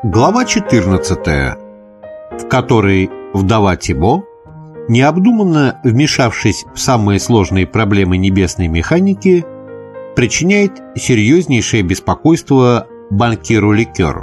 Глава 14, в которой вдова Тибо, необдуманно вмешавшись в самые сложные проблемы небесной механики, причиняет серьезнейшее беспокойство банкиру Ликеру.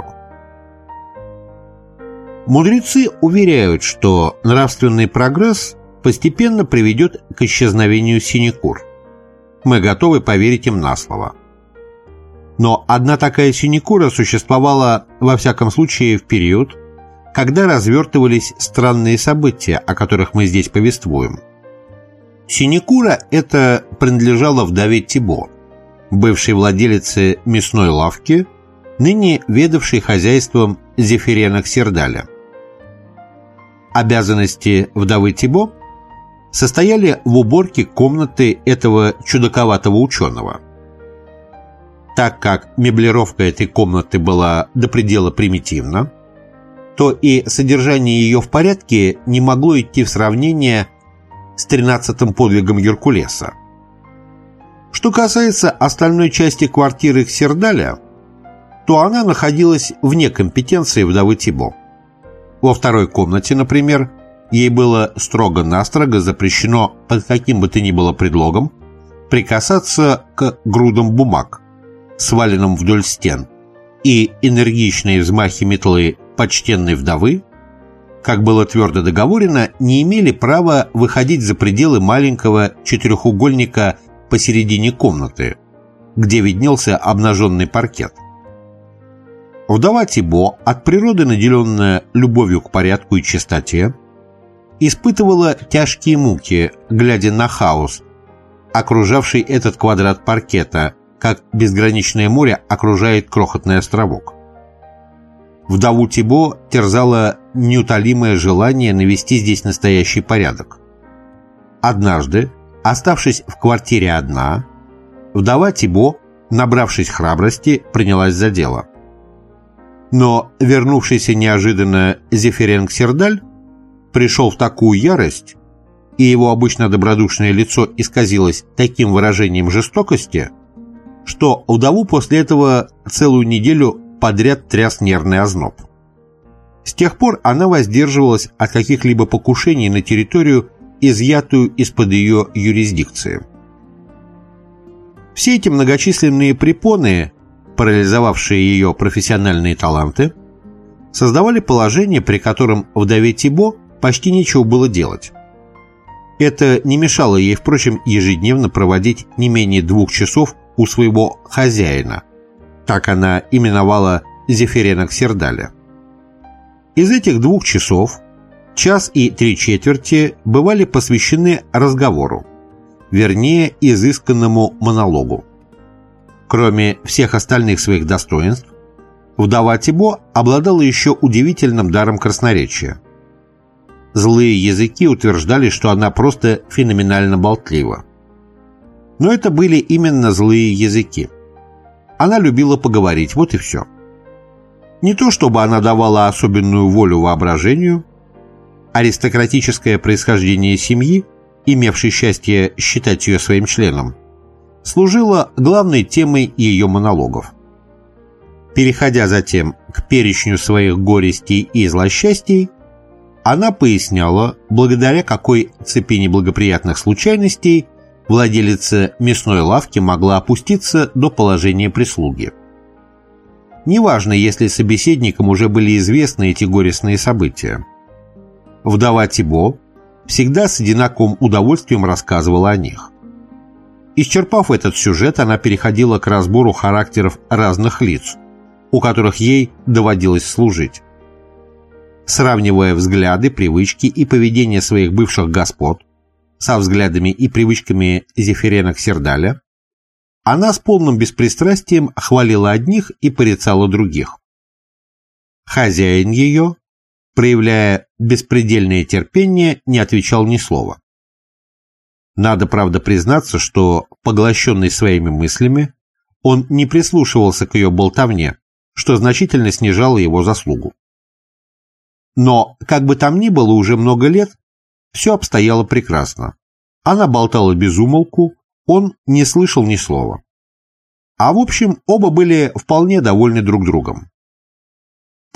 Мудрецы уверяют, что нравственный прогресс постепенно приведет к исчезновению синекур. Мы готовы поверить им на слово. Но одна такая синекура существовала, во всяком случае, в период, когда развертывались странные события, о которых мы здесь повествуем. Синекура эта принадлежала вдове Тибо, бывшей владелице мясной лавки, ныне ведавшей хозяйством Зефирена Ксердаля. Обязанности вдовы Тибо состояли в уборке комнаты этого чудаковатого ученого. Так как меблировка этой комнаты была до предела примитивна, то и содержание ее в порядке не могло идти в сравнение с 13-м подвигом Геркулеса. Что касается остальной части квартиры Ксердаля, то она находилась вне компетенции вдовы Тибо. Во второй комнате, например, ей было строго-настрого запрещено под каким бы то ни было предлогом прикасаться к грудам бумаг, сваленным вдоль стен, и энергичные взмахи метлы почтенной вдовы, как было твердо договорено, не имели права выходить за пределы маленького четырехугольника посередине комнаты, где виднелся обнаженный паркет. Вдова Тибо, от природы наделенная любовью к порядку и чистоте, испытывала тяжкие муки, глядя на хаос, окружавший этот квадрат паркета, как безграничное море окружает крохотный островок. Вдову Тибо терзало неутолимое желание навести здесь настоящий порядок. Однажды, оставшись в квартире одна, вдова Тибо, набравшись храбрости, принялась за дело. Но вернувшийся неожиданно Зефирен Ксердаль пришел в такую ярость, и его обычно добродушное лицо исказилось таким выражением жестокости, что вдову после этого целую неделю подряд тряс нервный озноб. С тех пор она воздерживалась от каких-либо покушений на территорию, изъятую из-под ее юрисдикции. Все эти многочисленные препоны, парализовавшие ее профессиональные таланты, создавали положение, при котором вдове Тибо почти нечего было делать. Это не мешало ей, впрочем, ежедневно проводить не менее 2 часов у своего хозяина, так она именовала Зефирена Ксердаля. Из этих 2 часов 1 час и 3/4 бывали посвящены разговору, вернее, изысканному монологу. Кроме всех остальных своих достоинств, вдова Тибо обладала еще удивительным даром красноречия. Злые языки утверждали, что она просто феноменально болтлива. Но это были именно злые языки. Она любила поговорить, вот и все. Не то чтобы она давала особенную волю воображению. Аристократическое происхождение семьи, имевшей счастье считать ее своим членом, служило главной темой ее монологов. Переходя затем к перечню своих горестей и злосчастий, она поясняла, благодаря какой цепи неблагоприятных случайностей владелица мясной лавки могла опуститься до положения прислуги. Неважно, если собеседникам уже были известны эти горестные события. Вдова Тибо всегда с одинаковым удовольствием рассказывала о них. Исчерпав этот сюжет, она переходила к разбору характеров разных лиц, у которых ей доводилось служить. Сравнивая взгляды, привычки и поведение своих бывших господ со взглядами и привычками Зефирена Ксердаля, она с полным беспристрастием хвалила одних и порицала других. Хозяин ее, проявляя беспредельное терпение, не отвечал ни слова. Надо, правда, признаться, что, поглощенный своими мыслями, он не прислушивался к ее болтовне, что значительно снижало его заслугу. Но, как бы там ни было, уже много лет все обстояло прекрасно. Она болтала без умолку, он не слышал ни слова. А в общем, оба были вполне довольны друг другом.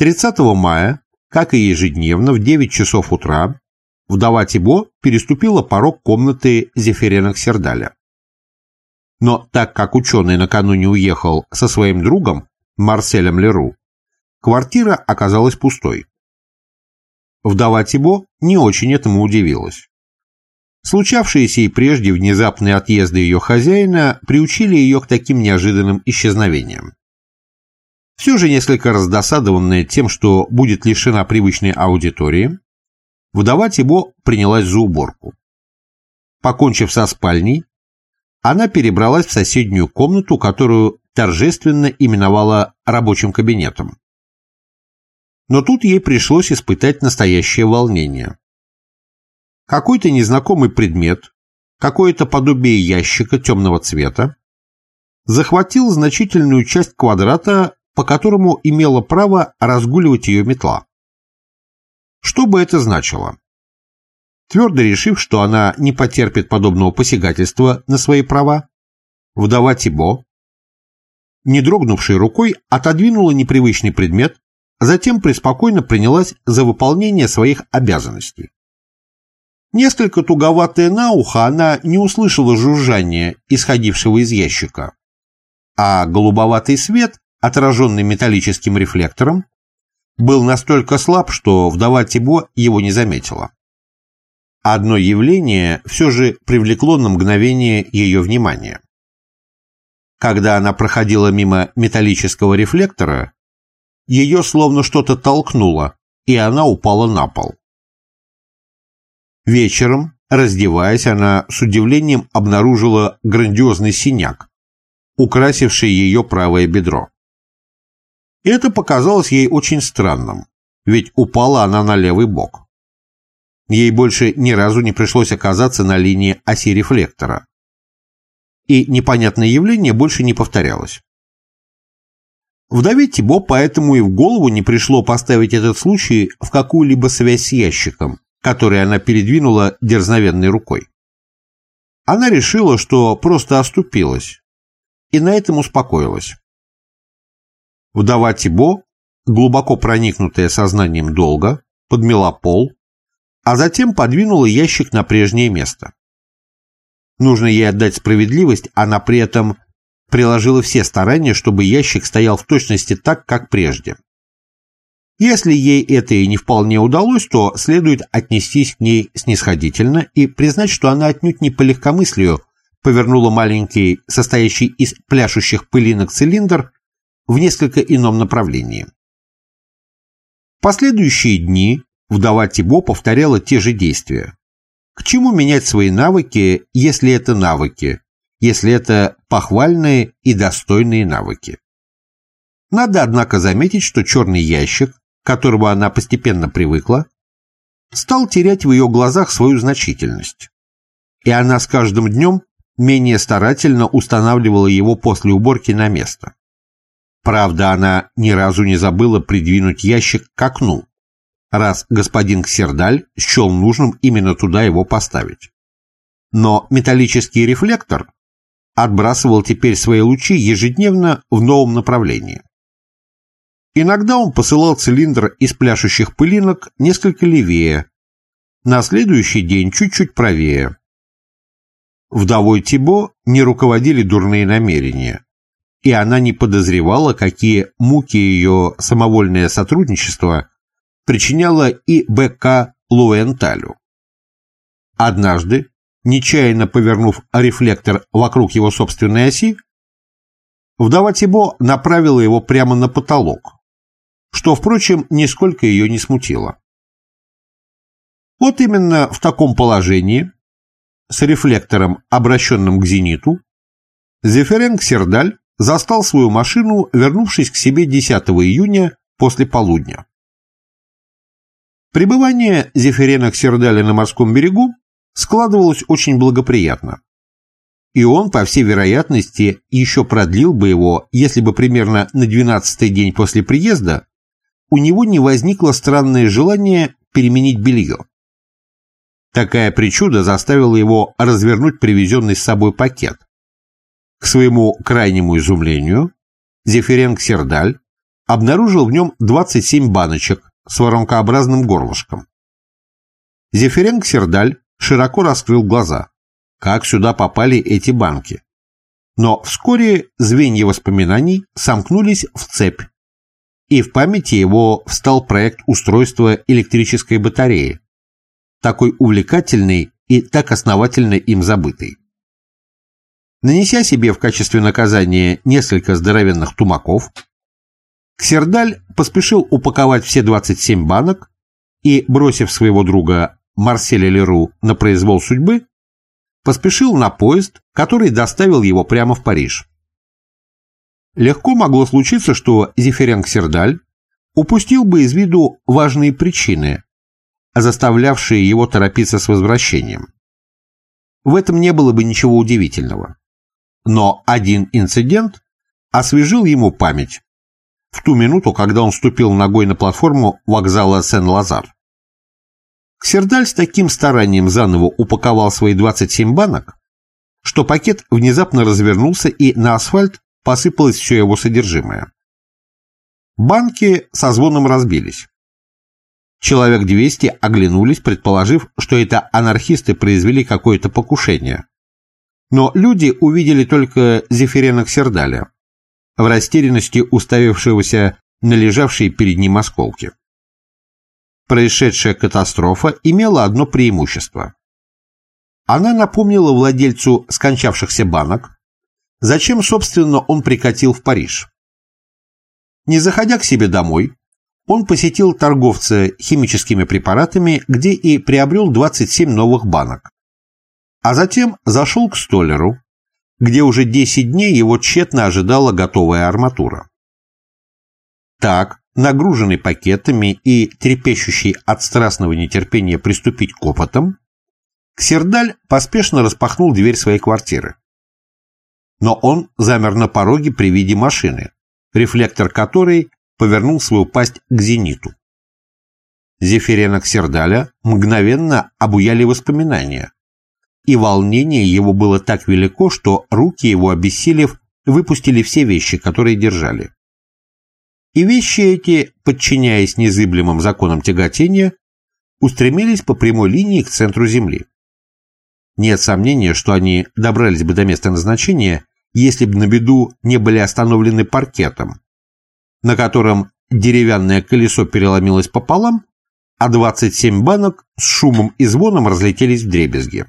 30 мая, как и ежедневно, в 9 часов утра, вдова Тибо переступила порог комнаты Зефирена Ксердаля. Но так как ученый накануне уехал со своим другом Марселем Леру, квартира оказалась пустой. Вдова Тибо не очень этому удивилась. Случавшиеся и прежде внезапные отъезды ее хозяина приучили ее к таким неожиданным исчезновениям. Все же несколько раздосадованная тем, что будет лишена привычной аудитории, вдова Тибо принялась за уборку. Покончив со спальней, она перебралась в соседнюю комнату, которую торжественно именовала рабочим кабинетом. Но тут ей пришлось испытать настоящее волнение. Какой-то незнакомый предмет, какое-то подобие ящика темного цвета, захватил значительную часть квадрата, по которому имела право разгуливать ее метла. Что бы это значило? Твердо решив, что она не потерпит подобного посягательства на свои права, вдова Тибо, не дрогнувшей рукой, отодвинула непривычный предмет, затем преспокойно принялась за выполнение своих обязанностей. Несколько туговатая на ухо, она не услышала жужжания, исходившего из ящика, а голубоватый свет, отраженный металлическим рефлектором, был настолько слаб, что вдова Тибо его не заметила. Одно явление все же привлекло на мгновение ее внимание. Когда она проходила мимо металлического рефлектора, ее словно что-то толкнуло, и она упала на пол. Вечером, раздеваясь, она с удивлением обнаружила грандиозный синяк, украсивший ее правое бедро. Это показалось ей очень странным, ведь упала она на левый бок. Ей больше ни разу не пришлось оказаться на линии оси рефлектора. И непонятное явление больше не повторялось. Вдове Тибо поэтому и в голову не пришло поставить этот случай в какую-либо связь с ящиком, который она передвинула дерзновенной рукой. Она решила, что просто оступилась, и на этом успокоилась. Вдова Тибо, глубоко проникнутая сознанием долга, подмела пол, а затем подвинула ящик на прежнее место. Нужно ей отдать справедливость, она при этом приложила все старания, чтобы ящик стоял в точности так, как прежде. Если ей это и не вполне удалось, то следует отнестись к ней снисходительно и признать, что она отнюдь не по легкомыслию повернула маленький, состоящий из пляшущих пылинок цилиндр в несколько ином направлении. В последующие дни вдова Тибо повторяла те же действия. К чему менять свои навыки, если это навыки, если это похвальные и достойные навыки? Надо, однако, заметить, что черный ящик, к которому она постепенно привыкла, стал терять в ее глазах свою значительность, и она с каждым днем менее старательно устанавливала его после уборки на место. Правда, она ни разу не забыла придвинуть ящик к окну, раз господин Ксердаль счел нужным именно туда его поставить. Но металлический рефлектор отбрасывал теперь свои лучи ежедневно в новом направлении. Иногда он посылал цилиндр из пляшущих пылинок несколько левее, на следующий день чуть-чуть правее. Вдовой Тибо не руководили дурные намерения, и она не подозревала, какие муки ее самовольное сотрудничество причиняло и Б.К. Луэнталю. Однажды, нечаянно повернув рефлектор вокруг его собственной оси, вдова Тибо направила его прямо на потолок, что, впрочем, нисколько ее не смутило. Вот именно в таком положении, с рефлектором, обращенным к зениту, Зефирен Ксердаль застал свою машину, вернувшись к себе 10 июня после полудня. Пребывание Зефирена Ксердаля на морском берегу складывалось очень благоприятно, и он, по всей вероятности, еще продлил бы его, если бы примерно на 12-й день после приезда у него не возникло странное желание переменить белье. Такая причуда заставила его развернуть привезенный с собой пакет. К своему крайнему изумлению, Зефирен Ксердаль обнаружил в нем 27 баночек с воронкообразным горлышком. Зефиренко Сердаль широко раскрыл глаза. Как сюда попали эти банки? Но вскоре звенья воспоминаний сомкнулись в цепь, и в памяти его встал проект устройства электрической батареи, такой увлекательный и так основательно им забытый. Нанеся себе в качестве наказания несколько здоровенных тумаков, Ксердаль поспешил упаковать все 27 банок и, бросив своего друга Марселя Леру на произвол судьбы, поспешил на поезд, который доставил его прямо в Париж. Легко могло случиться, что Зефиренко Сердаль упустил бы из виду важные причины, заставлявшие его торопиться с возвращением. В этом не было бы ничего удивительного. Но один инцидент освежил ему память в ту минуту, когда он ступил ногой на платформу вокзала Сен-Лазар. Ксердаль с таким старанием заново упаковал свои 27 банок, что пакет внезапно развернулся, и на асфальт посыпалось все его содержимое. Банки со звоном разбились. Человек 200 оглянулись, предположив, что это анархисты произвели какое-то покушение. Но люди увидели только Зефиренко Сердаля, в растерянности уставившегося на лежавшие перед ним осколки. Происшедшая катастрофа имела одно преимущество. Она напомнила владельцу скончавшихся банок, зачем, собственно, он прикатил в Париж. Не заходя к себе домой, он посетил торговца химическими препаратами, где и приобрел 27 новых банок. А затем зашел к столяру, где уже 10 дней его тщетно ожидала готовая арматура. Так, нагруженный пакетами и трепещущий от страстного нетерпения приступить к опытам, Ксердаль поспешно распахнул дверь своей квартиры. Но он замер на пороге при виде машины, рефлектор которой повернул свою пасть к зениту. Зефиренко Сердаля мгновенно обуяли воспоминания, и волнение его было так велико, что руки его, обессилев, выпустили все вещи, которые держали. И вещи эти, подчиняясь незыблемым законам тяготения, устремились по прямой линии к центру Земли. Нет сомнения, что они добрались бы до места назначения, если бы на беду не были остановлены паркетом, на котором деревянное колесо переломилось пополам, а 27 банок с шумом и звоном разлетелись вдребезги.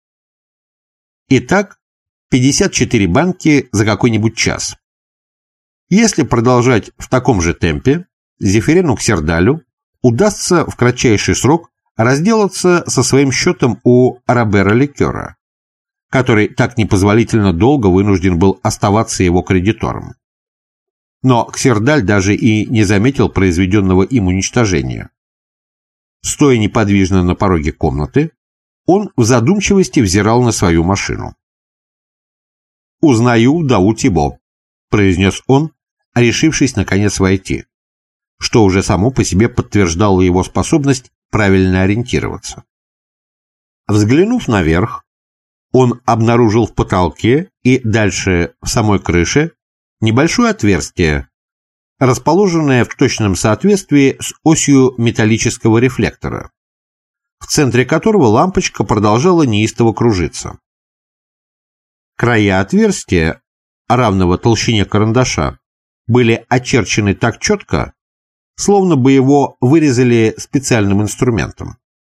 Итак, 54 банки за какой-нибудь час. Если продолжать в таком же темпе, Зефиренку Сердалю удастся в кратчайший срок разделаться со своим счетом у Робера Ликера, который так непозволительно долго вынужден был оставаться его кредитором. Но Ксердаль даже и не заметил произведенного им уничтожения. Стоя неподвижно на пороге комнаты, он в задумчивости взирал на свою машину. «Узнаю вдову Тибо», — произнес он, решившись наконец войти, что уже само по себе подтверждало его способность правильно ориентироваться. Взглянув наверх, он обнаружил в потолке и дальше в самой крыше небольшое отверстие, расположенное в точном соответствии с осью металлического рефлектора, в центре которого лампочка продолжала неистово кружиться. Края отверстия, равного толщине карандаша, были очерчены так четко, словно бы его вырезали специальным инструментом.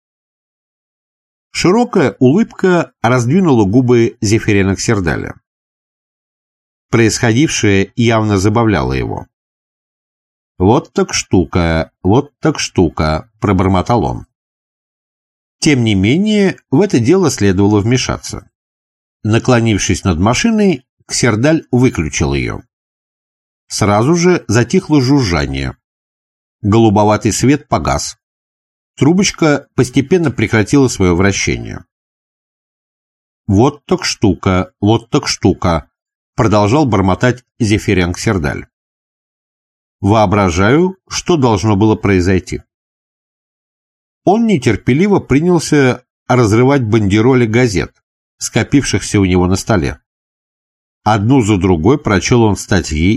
Широкая улыбка раздвинула губы Зефиренко Сердаля. Происходившее явно забавляло его. вот так штука», — пробормотал он. Тем не менее, в это дело следовало вмешаться. Наклонившись над машиной, Ксердаль выключил ее. Сразу же затихло жужжание. Голубоватый свет погас. Трубочка постепенно прекратила свое вращение. «Вот так штука», — продолжал бормотать Зефиренко Сердаль. «Воображаю, что должно было произойти». Он нетерпеливо принялся разрывать бандероли газет, скопившихся у него на столе. Одну за другой прочел он статьи,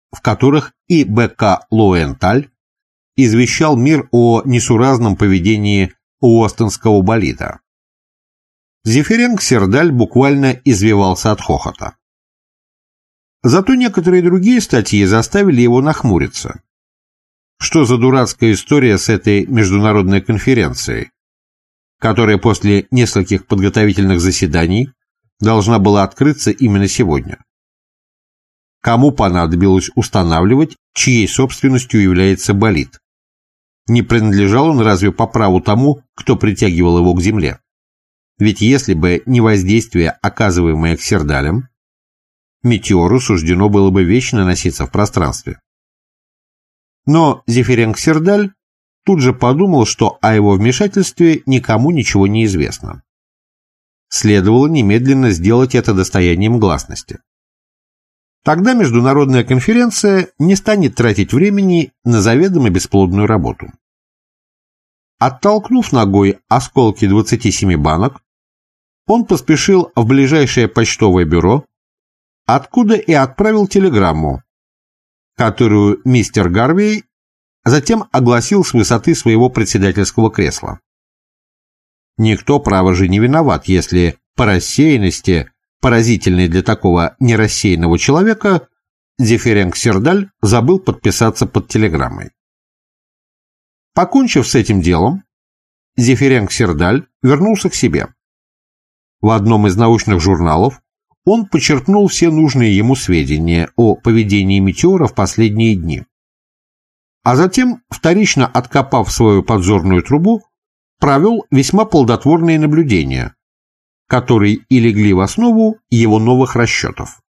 в которых и Б.К. Лоенталь извещал мир о несуразном поведении уостонского болида. Зефиренко Сердаль буквально извивался от хохота. Зато некоторые другие статьи заставили его нахмуриться. Что за дурацкая история с этой международной конференцией, которая после нескольких подготовительных заседаний должна была открыться именно сегодня? Кому понадобилось устанавливать, чьей собственностью является болид? Не принадлежал он разве по праву тому, кто притягивал его к земле? Ведь если бы не воздействие, оказываемое к Сердалям, метеору суждено было бы вечно носиться в пространстве. Но Зефиренко Сердаль тут же подумал, что о его вмешательстве никому ничего не известно. Следовало немедленно сделать это достоянием гласности. Тогда международная конференция не станет тратить времени на заведомо бесплодную работу. Оттолкнув ногой осколки 27 банок, он поспешил в ближайшее почтовое бюро, откуда и отправил телеграмму, которую мистер Гарвей затем огласил с высоты своего председательского кресла. Никто, право же, не виноват, если по рассеянности, поразительной для такого нерассеянного человека, Зефиренко Сердаль забыл подписаться под телеграммой. Покончив с этим делом, Зефиренко Сердаль вернулся к себе. В одном из научных журналов он почерпнул все нужные ему сведения о поведении метеора в последние дни. А затем, вторично откопав свою подзорную трубу, провел весьма плодотворные наблюдения, которые и легли в основу его новых расчетов.